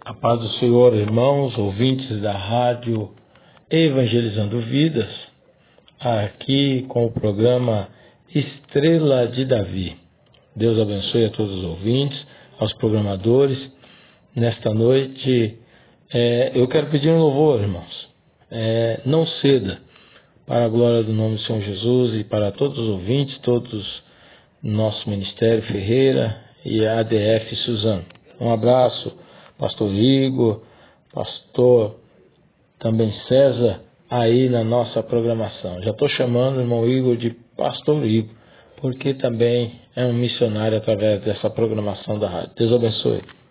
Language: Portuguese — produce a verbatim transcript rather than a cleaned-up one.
A paz do Senhor, irmãos, ouvintes da rádio Evangelizando Vidas, aqui com o programa Estrela de Davi. Deus abençoe a todos os ouvintes, aos programadores. Nesta noite, é, eu quero pedir um louvor, irmãos. É, não ceda, para a glória do nome do Senhor Jesus e para todos os ouvintes, todos nosso Ministério Ferreira e a A D F Suzano. Um abraço, pastor Igor, pastor também César, aí na nossa programação. Já estou chamando o irmão Igor de pastor Igor, porque também é um missionário através dessa programação da rádio. Deus abençoe.